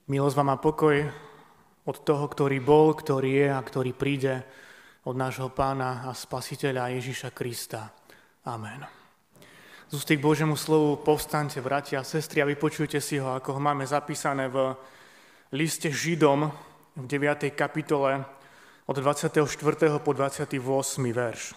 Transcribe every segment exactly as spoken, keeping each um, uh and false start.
Milosť vám a pokoj od toho, ktorý bol, ktorý je a ktorý príde, od nášho Pána a Spasiteľa Ježiša Krista. Amen. Z ústy k Božiemu slovu povstaňte, bratia a sestry, a vypočujte si ho, ako ho máme zapísané v liste Židom v deviatej kapitole od dvadsiateho štvrtého po dvadsiaty ôsmy verš.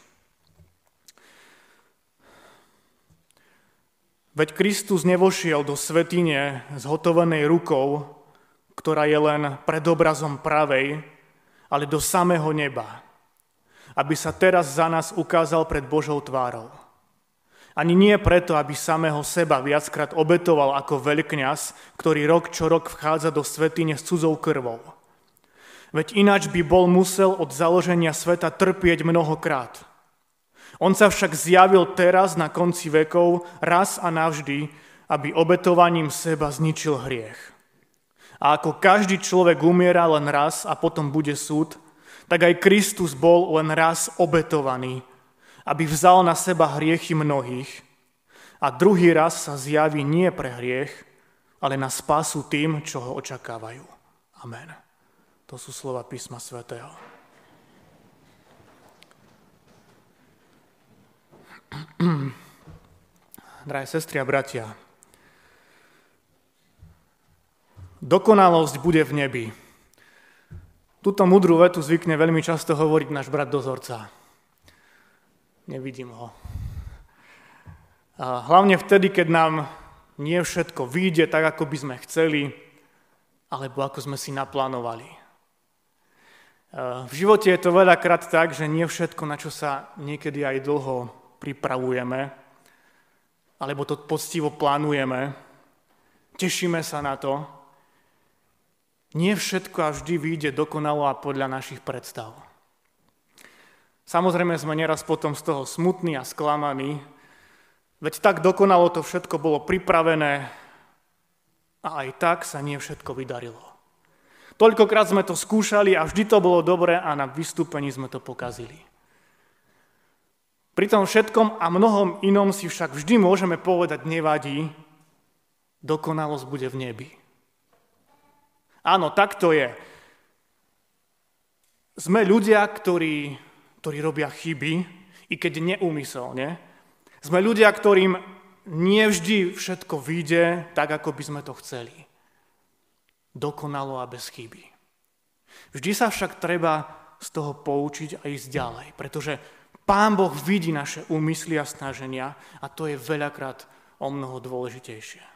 Veď Kristus nevošiel do svätyne zhotovenej rukou, ktorá je len predobrazom pravej, ale do samého neba, aby sa teraz za nás ukázal pred Božou tvárou. Ani nie preto, aby samého seba viackrát obetoval ako veľkňaz, ktorý rok čo rok vchádza do svätyne s cudzou krvou. Veď ináč by bol musel od založenia sveta trpieť mnohokrát. On sa však zjavil teraz na konci vekov raz a navždy, aby obetovaním seba zničil hriech. A ako každý človek umiera len raz a potom bude súd, tak aj Kristus bol len raz obetovaný, aby vzal na seba hriechy mnohých a druhý raz sa zjaví nie pre hriech, ale na spásu tým, čo ho očakávajú. Amen. To sú slova písma svätého. Drahé sestry a bratia, dokonalosť bude v nebi. Túto múdru vetu zvykne veľmi často hovoriť náš brat dozorca. Nevidím ho. A hlavne vtedy, keď nám nie všetko vyjde tak, ako by sme chceli, alebo ako sme si naplánovali. V živote je to veľakrát tak, že nie všetko, na čo sa niekedy aj dlho pripravujeme, alebo to poctivo plánujeme, tešíme sa na to, nie všetko a vždy vyjde dokonalo a podľa našich predstav. Samozrejme sme neraz potom z toho smutní a sklamaní, veď tak dokonalo to všetko bolo pripravené a aj tak sa nie všetko vydarilo. Toľkokrát sme to skúšali a vždy to bolo dobré a na vystúpení sme to pokazili. Pri tom všetkom a mnohom inom si však vždy môžeme povedať nevadí, dokonalosť bude v nebi. Áno, tak to je. Sme ľudia, ktorí, ktorí robia chyby, i keď neúmyselne. Sme ľudia, ktorým nie vždy všetko vyjde tak, ako by sme to chceli. Dokonalo a bez chyby. Vždy sa však treba z toho poučiť a ísť ďalej, pretože Pán Boh vidí naše úmysly a snaženia a to je veľakrát o mnoho dôležitejšie.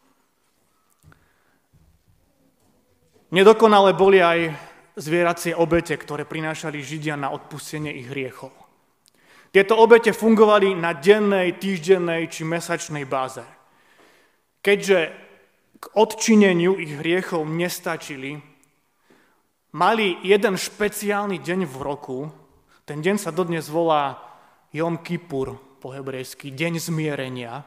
Nedokonalé boli aj zvieracie obete, ktoré prinášali Židia na odpustenie ich hriechov. Tieto obete fungovali na dennej, týždennej či mesačnej báze. Keďže k odčineniu ich hriechov nestačili, mali jeden špeciálny deň v roku, ten deň sa dodnes volá Jom Kipur, po hebrejsky, deň zmierenia.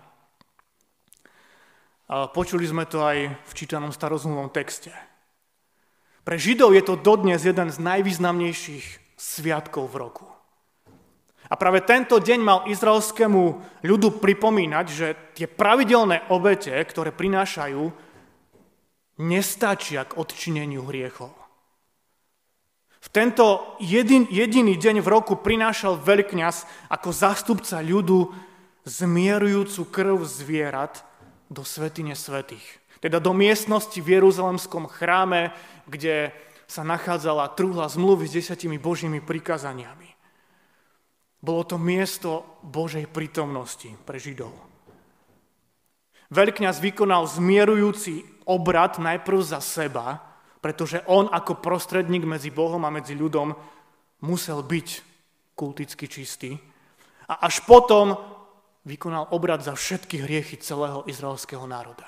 A počuli sme to aj v čítanom starozmluvnom texte. Pre Židov je to dodnes jeden z najvýznamnejších sviatkov v roku. A práve tento deň mal izraelskému ľudu pripomínať, že tie pravidelné obete, ktoré prinášajú, nestačia k odčineniu hriechov. V tento jedin, jediný deň v roku prinášal veľkňaz ako zástupca ľudu zmierujúcu krv zvierat do svätyne svätých. Teda do miestnosti v Jeruzalemskom chráme, kde sa nachádzala truhla zmluvy s desiatimi Božími prikázaniami. Bolo to miesto Božej prítomnosti pre Židov. Veľkňaz vykonal zmierujúci obrad najprv za seba, pretože on ako prostredník medzi Bohom a medzi ľudom musel byť kulticky čistý. A až potom vykonal obrad za všetky hriechy celého izraelského národa.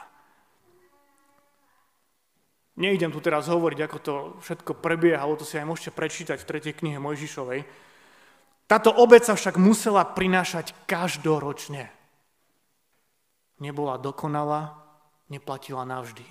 Neidem tu teraz hovoriť, ako to všetko prebiehalo, to si aj môžete prečítať v tretej knihe Mojžišovej. Táto obeť sa však musela prinášať každoročne. Nebola dokonalá, neplatila navždy.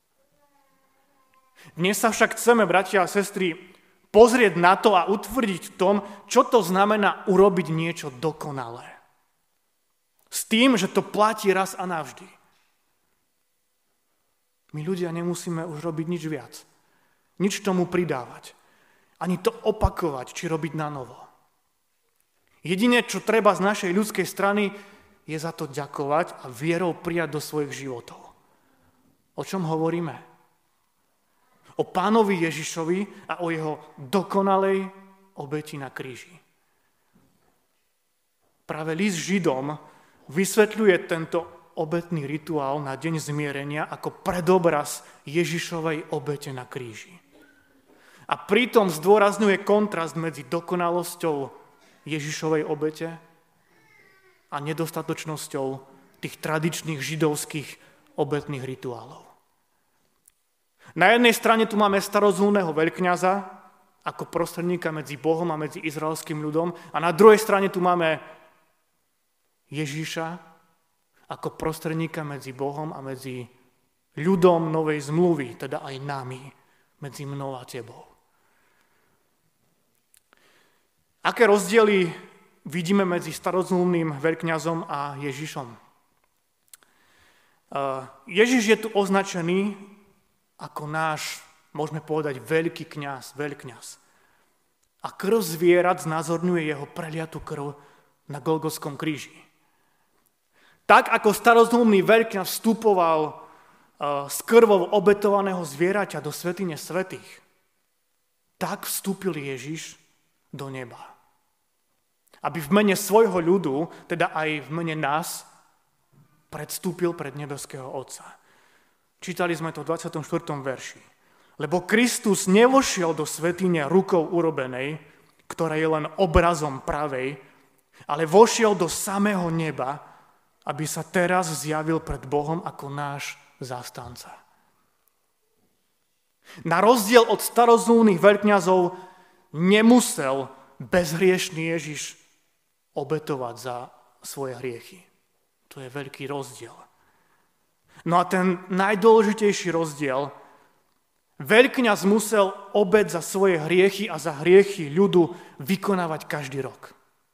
Dnes sa však chceme, bratia a sestry, pozrieť na to a utvrdiť v tom, čo to znamená urobiť niečo dokonalé. S tým, že to platí raz a navždy. My ľudia nemusíme už robiť nič viac. Nič tomu pridávať. Ani to opakovať, či robiť na novo. Jediné, čo treba z našej ľudskej strany, je za to ďakovať a vierou prijať do svojich životov. O čom hovoríme? O Pánovi Ježišovi a o jeho dokonalej obeti na kríži. Práve list Židom vysvetľuje tento obetný rituál na deň zmierenia ako predobraz Ježišovej obete na kríži. A pritom zdôrazňuje kontrast medzi dokonalosťou Ježišovej obete a nedostatočnosťou tých tradičných židovských obetných rituálov. Na jednej strane tu máme starozmluvného veľkňaza ako prostredníka medzi Bohom a medzi izraelským ľudom a na druhej strane tu máme Ježiša ako prostredníka medzi Bohom a medzi ľudom novej zmluvy, teda aj nami, medzi mnou a tebou. Aké rozdiely vidíme medzi starozmluvným veľkňazom a Ježišom? Ježiš je tu označený ako náš, môžeme povedať, veľký kňaz, veľkňaz. A krv zvierat znázorňuje jeho preliatú krv na Golgotskom kríži. Tak ako starozmluvný veľkňaz vstupoval s krvou obetovaného zvieraťa do svätyne svätých, tak vstúpil Ježiš do neba. Aby v mene svojho ľudu, teda aj v mene nás, predstúpil pred nebeského Otca. Čítali sme to v dvadsiatom štvrtom verši. Lebo Kristus nevošiel do svätyne rukou urobenej, ktorá je len obrazom pravej, ale vošiel do samého neba, aby sa teraz zjavil pred Bohom ako náš zástanca. Na rozdiel od starozmluvných veľkňazov nemusel bezhriešný Ježiš obetovať za svoje hriechy. To je veľký rozdiel. No a ten najdôležitejší rozdiel, veľkňaz musel obet za svoje hriechy a za hriechy ľudu vykonávať každý rok.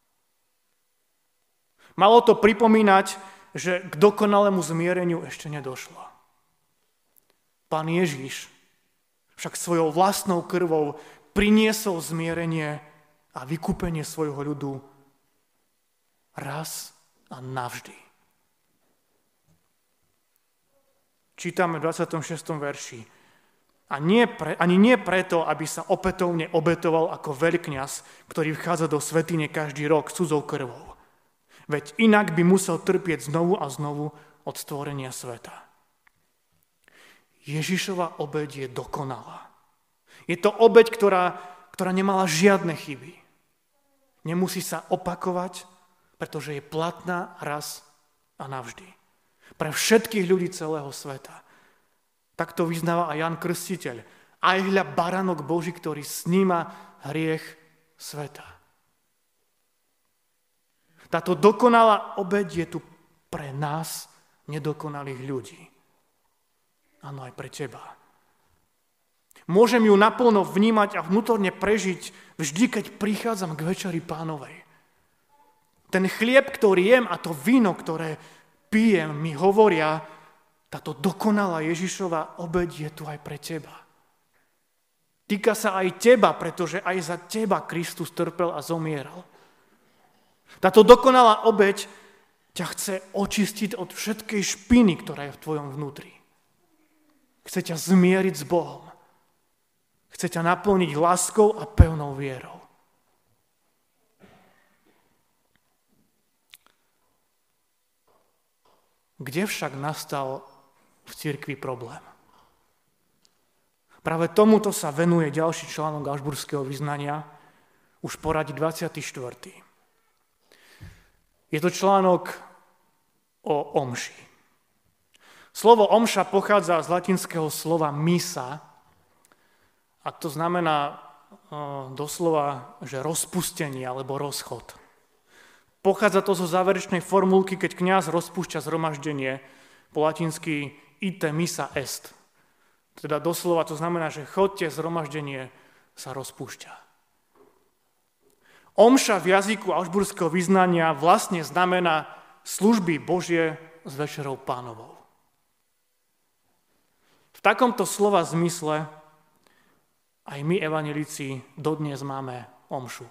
Malo to pripomínať, že k dokonalému zmiereniu ešte nedošlo. Pán Ježiš však svojou vlastnou krvou priniesol zmierenie a vykúpenie svojho ľudu raz a navždy. Čítame v dvadsiatom šiestom verši. A nie pre, ani nie preto, aby sa opätovne obetoval ako veľkňaz, ktorý vchádza do svätyne každý rok cudzou krvou. Veď inak by musel trpieť znovu a znovu od stvorenia sveta. Ježišova obeť je dokonalá. Je to obeť, ktorá, ktorá nemala žiadne chyby. Nemusí sa opakovať, pretože je platná raz a navždy. Pre všetkých ľudí celého sveta. Tak to vyznáva aj Ján Krstiteľ. Aj hľa baránok Boží, ktorý sníma hriech sveta. Táto dokonalá obeť je tu pre nás, nedokonalých ľudí. Áno, aj pre teba. Môžem ju naplno vnímať a vnútorne prežiť vždy, keď prichádzam k večeri Pánovej. Ten chlieb, ktorý jem a to víno, ktoré pijem, mi hovoria, táto dokonalá Ježišova obeť je tu aj pre teba. Týka sa aj teba, pretože aj za teba Kristus trpel a zomieral. Táto dokonalá obeť ťa chce očistiť od všetkej špiny, ktorá je v tvojom vnútri. Chce ťa zmieriť s Bohom. Chce ťa naplniť láskou a pevnou vierou. Kde však nastal v cirkvi problém? Práve tomuto sa venuje ďalší článok Augsburského vyznania, už poradí dvadsiaty štvrtý Je to článok o omši. Slovo omša pochádza z latinského slova misa a to znamená doslova, že rozpustenie alebo rozchod. Pochádza to zo záverečnej formulky, keď kňaz rozpúšťa zhromaždenie, po latinsky ite missa est. Teda doslova to znamená, že chodte, zhromaždenie sa rozpúšťa. Omša v jazyku augsburského vyznania vlastne znamená služby Božie s večerou Pánovou. takomto slova zmysle aj my, evanjelici, dodnes máme omšu.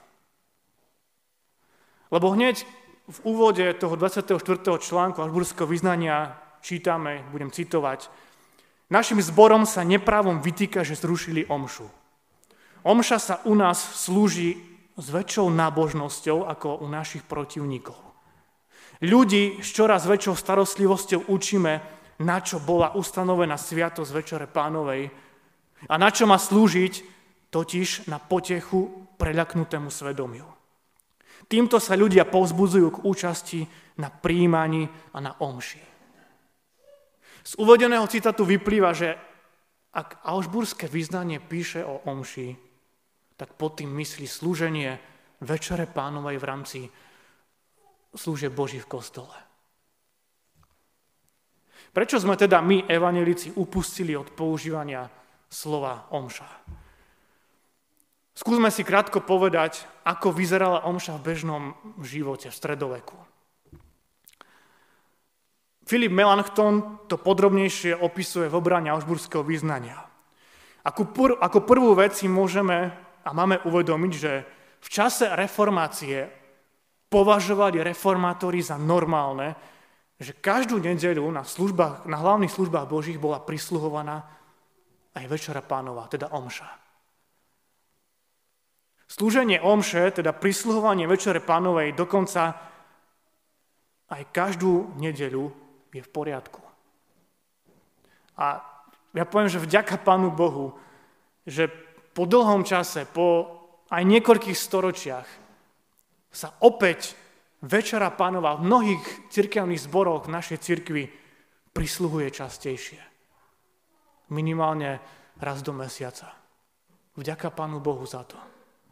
Lebo hneď v úvode toho dvadsiateho štvrtého článku Augsburského vyznania čítame, budem citovať, našim zborom sa neprávom vytýka, že zrušili omšu. Omša sa u nás slúži s väčšou nábožnosťou ako u našich protivníkov. Ľudí s čoraz väčšou starostlivosťou učíme, na čo bola ustanovená sviatosť Večere Pánovej a na čo má slúžiť, totiž na potechu preľaknutému svedomiu. Týmto sa ľudia povzbudzujú k účasti na prijímaní a na omši. Z uvedeného citátu vyplýva, že ak Augsburské vyznanie píše o omši, tak pod tým myslí slúženie Večere Pánovej v rámci služieb Boží v kostole. Prečo sme teda my, evanjelici, upustili od používania slova omša? Skúsme si krátko povedať, ako vyzerala omša v bežnom živote v stredoveku. Filip Melanchthon to podrobnejšie opisuje v obrane Augsburského vyznania. Ako, pr- ako prvú vec si môžeme a máme uvedomiť, že v čase reformácie považovali reformátori za normálne, že každú nedeľu na, službách, na hlavných službách Božích bola prisluhovaná aj Večera Pánova, teda omša. Slúženie omše, teda prisluhovanie Večere Pánovej, dokonca aj každú nedeľu je v poriadku. A ja poviem, že vďaka Pánu Bohu, že po dlhom čase, po aj niekoľkých storočiach sa opäť Večera Pánova v mnohých cirkevných zboroch v našej cirkvi prisluhuje častejšie. Minimálne raz do mesiaca. Vďaka Pánu Bohu za to.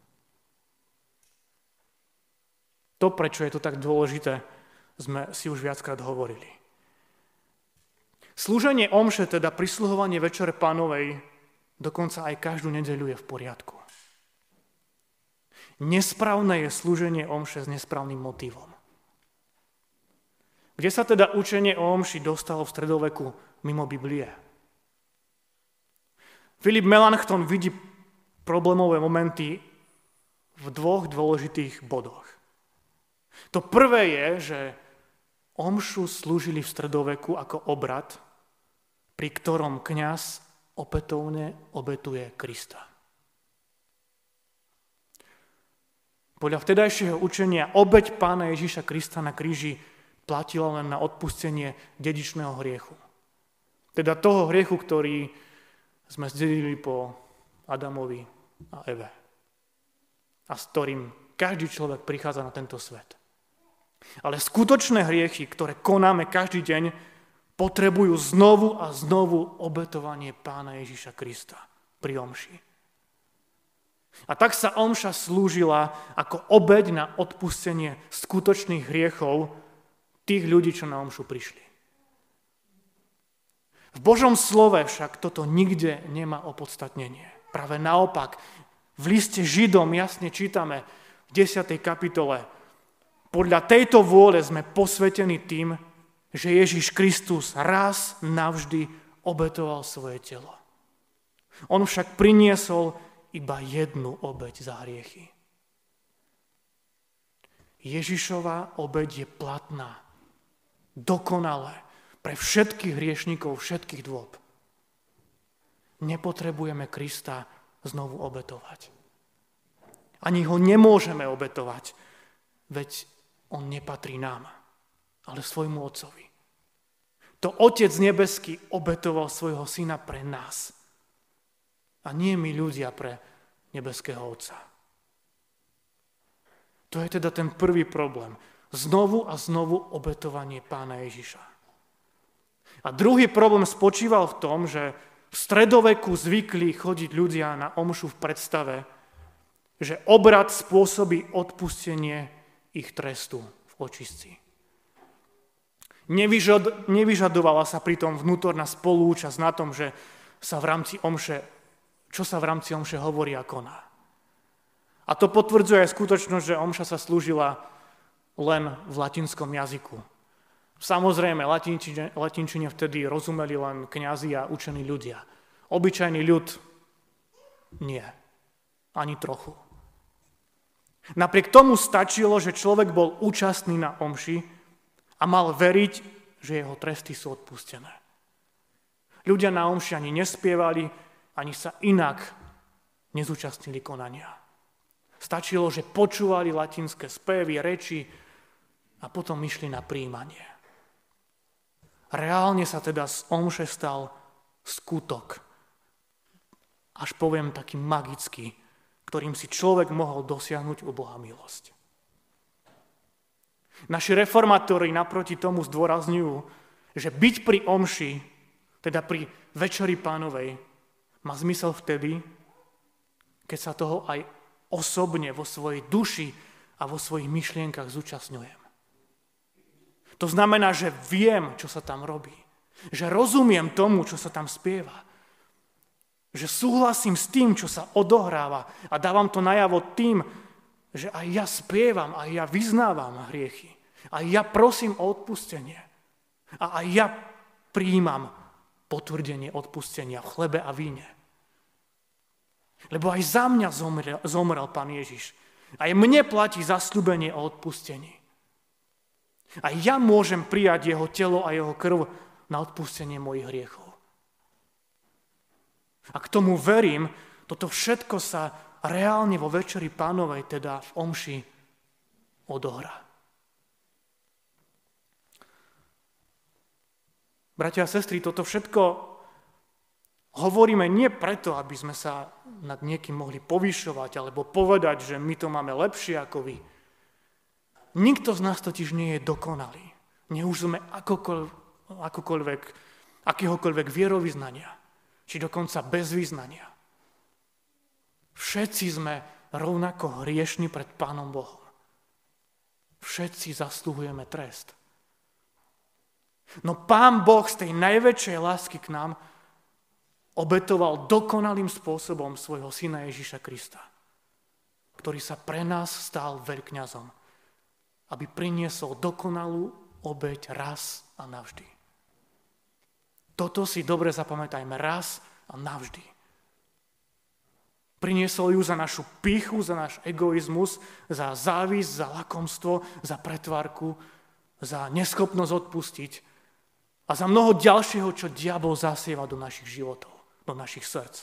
To, prečo je to tak dôležité, sme si už viackrát hovorili. Slúženie omše, teda prisluhovanie Večere Pánovej, dokonca aj každú nedeľu je v poriadku. Nesprávne je slúženie omše s nesprávnym motívom. Kde sa teda učenie o omši dostalo v stredoveku mimo Biblie? Filip Melanchthon vidí problémové momenty v dvoch dôležitých bodoch. To prvé je, že omšu slúžili v stredoveku ako obrad, pri ktorom kňaz opätovne obetuje Krista. Podľa vtedajšieho učenia obeť Pána Ježiša Krista na kríži platila len na odpustenie dedičného hriechu. Teda toho hriechu, ktorý sme zdedili po Adamovi a Eve. A s ktorým každý človek prichádza na tento svet. Ale skutočné hriechy, ktoré konáme každý deň, potrebujú znovu a znovu obetovanie Pána Ježiša Krista pri omši. A tak sa omša slúžila ako obeť na odpustenie skutočných hriechov tých ľudí, čo na omšu prišli. V Božom slove však toto nikde nemá opodstatnenie. Práve naopak, v liste Židom jasne čítame v desiatej kapitole: podľa tejto vôle sme posvetení tým, že Ježiš Kristus raz navždy obetoval svoje telo. On však priniesol iba jednu obeť za hriechy. Ježišova obeť je platná, dokonalé pre všetkých hriešnikov všetkých dôb. Nepotrebujeme Krista znovu obetovať. Ani ho nemôžeme obetovať, veď on nepatrí nám, ale svojmu Otcovi. To Otec nebeský obetoval svojho syna pre nás. A nie my ľudia pre nebeského Otca. To je teda ten prvý problém. Znovu a znovu obetovanie Pána Ježiša. A druhý problém spočíval v tom, že v stredoveku zvykli chodiť ľudia na omšu v predstave, že obrad spôsobí odpustenie ich trestu v očistci. Nevyžad, nevyžadovala sa pritom vnútorná spolúčasť na tom, že sa v rámci omše čo sa v rámci omše hovorí a koná. A to potvrdzuje aj skutočnosť, že omša sa slúžila len v latinskom jazyku. Samozrejme, latinčine, latinčine vtedy rozumeli len kňazi a učení ľudia. Obyčajný ľud nie, ani trochu. Napriek tomu stačilo, že človek bol účastný na omši a mal veriť, že jeho tresty sú odpustené. Ľudia na omši ani nespievali, ani sa inak nezúčastnili konania. Stačilo, že počúvali latinské spevy, reči a potom išli na prijímanie. Reálne sa teda z omše stal skutok, až poviem taký magický, ktorým si človek mohol dosiahnuť u Boha milosť. Naši reformátori naproti tomu zdôrazňujú, že byť pri omši, teda pri Večeri Pánovej, má zmysel vtedy, keď sa toho aj osobne vo svojej duši a vo svojich myšlienkach zúčastňujem. To znamená, že viem, čo sa tam robí. Že rozumiem tomu, čo sa tam spieva. Že súhlasím s tým, čo sa odohráva a dávam to najavo tým, že aj ja spievam, aj ja vyznávam hriechy. Aj ja prosím o odpustenie. A aj ja prijímam potvrdenie odpustenia v chlebe a víne. Lebo aj za mňa zomrel, zomrel Pán Ježiš. Aj mne platí zasľúbenie o odpustení. A ja môžem prijať jeho telo a jeho krv na odpustenie mojich hriechov. A k tomu verím, toto všetko sa reálne vo Večeri Pánovej, teda v omši, odohrá. Bratia a sestry, toto všetko hovoríme nie preto, aby sme sa nad niekým mohli povyšovať alebo povedať, že my to máme lepšie ako vy. Nikto z nás totiž nie je dokonalý. Nech už sme akokoľvek, akokoľvek, akéhokoľvek vierovyznania, či dokonca bez vyznania. Všetci sme rovnako hriešni pred Pánom Bohom. Všetci zasluhujeme trest. No Pán Boh z tej najväčšej lásky k nám obetoval dokonalým spôsobom svojho syna Ježiša Krista, ktorý sa pre nás stal veľkňazom, aby priniesol dokonalú obeť raz a navždy. Toto si dobre zapamätajme, raz a navždy. Priniesol ju za našu pýchu, za náš egoizmus, za závisť, za lakomstvo, za pretvárku, za neschopnosť odpustiť a za mnoho ďalšieho, čo diabol zasieva do našich životov, do našich srdc.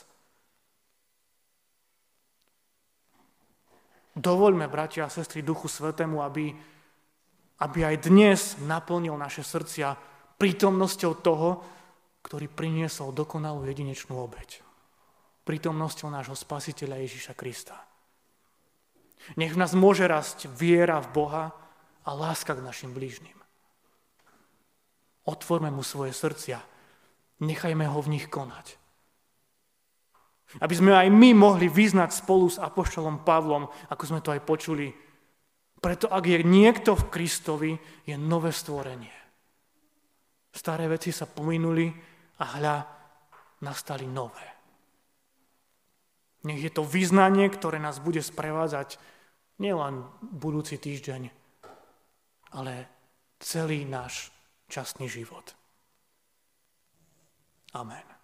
Dovoľme, bratia a sestry, Duchu Svätému, aby, aby aj dnes naplnil naše srdcia prítomnosťou toho, ktorý priniesol dokonalú jedinečnú obeť. Prítomnosťou nášho Spasiteľa Ježiša Krista. Nech v nás môže rásť viera v Boha a láska k našim blížnym. Otvorme mu svoje srdcia, nechajme ho v nich konať. Aby sme aj my mohli vyznať spolu s apoštolom Pavlom, ako sme to aj počuli. Preto ak je niekto v Kristovi, je nové stvorenie. Staré veci sa pominuli a hľa, nastali nové. Nech je to vyznanie, ktoré nás bude sprevádzať nielen budúci týždeň, ale celý náš časný život. Amen.